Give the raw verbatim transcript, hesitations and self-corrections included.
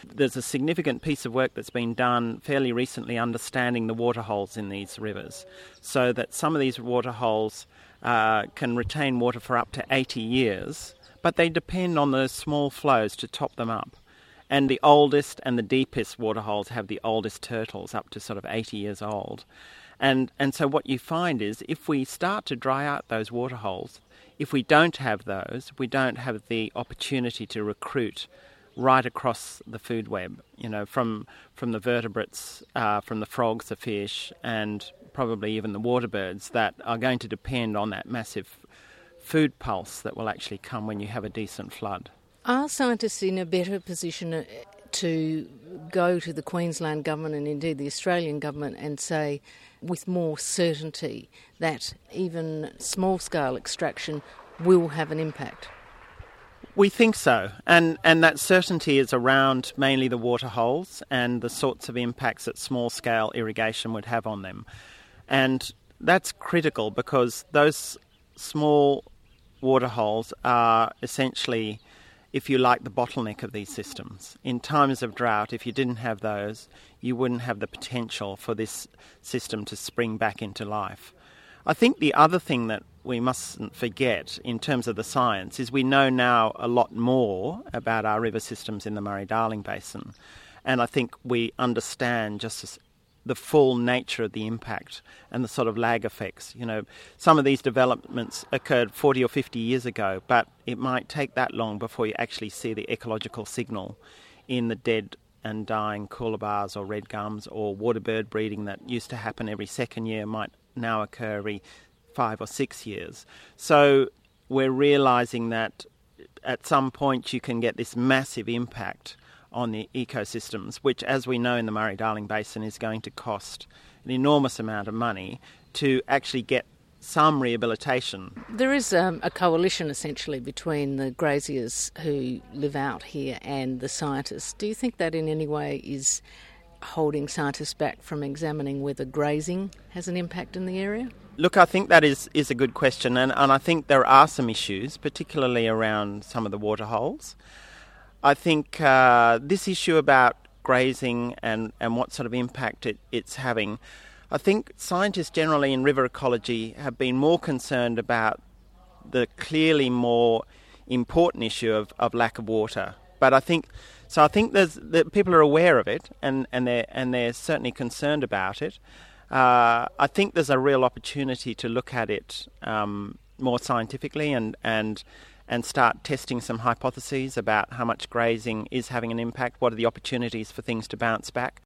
there's a significant piece of work that's been done fairly recently understanding the waterholes in these rivers, so that some of these waterholes uh, can retain water for up to eighty years, but they depend on those small flows to top them up. And the oldest and the deepest waterholes have the oldest turtles, up to sort of eighty years old. And and so what you find is if we start to dry out those waterholes, if we don't have those, we don't have the opportunity to recruit right across the food web, you know, from from the vertebrates, uh, from the frogs, the fish, and probably even the water birds that are going to depend on that massive food pulse that will actually come when you have a decent flood. Are scientists in a better position to go to the Queensland government and indeed the Australian government and say with more certainty that even small-scale extraction will have an impact? We think so, and and that certainty is around mainly the waterholes and the sorts of impacts that small-scale irrigation would have on them. And that's critical because those small waterholes are essentially, if you like, the bottleneck of these systems. In times of drought, if you didn't have those, you wouldn't have the potential for this system to spring back into life. I think the other thing that we mustn't forget in terms of the science is we know now a lot more about our river systems in the Murray-Darling Basin. And I think we understand just as the full nature of the impact and the sort of lag effects. You know, some of these developments occurred forty or fifty years ago, but it might take that long before you actually see the ecological signal in the dead and dying coolabahs or red gums, or water bird breeding that used to happen every second year might now occur every five or six years. So we're realising that at some point you can get this massive impact on the ecosystems, which, as we know in the Murray-Darling Basin, is going to cost an enormous amount of money to actually get some rehabilitation. There is um, a coalition essentially between the graziers who live out here and the scientists. Do you think that in any way is holding scientists back from examining whether grazing has an impact in the area? Look, I think that is, is a good question, and, and I think there are some issues, particularly around some of the waterholes. I think uh, this issue about grazing and, and what sort of impact it, it's having, I think scientists generally in river ecology have been more concerned about the clearly more important issue of, of lack of water. But I think, so I think there's that people are aware of it and, and they're and they're certainly concerned about it. Uh, I think there's a real opportunity to look at it um, more scientifically and and. and start testing some hypotheses about how much grazing is having an impact, what are the opportunities for things to bounce back.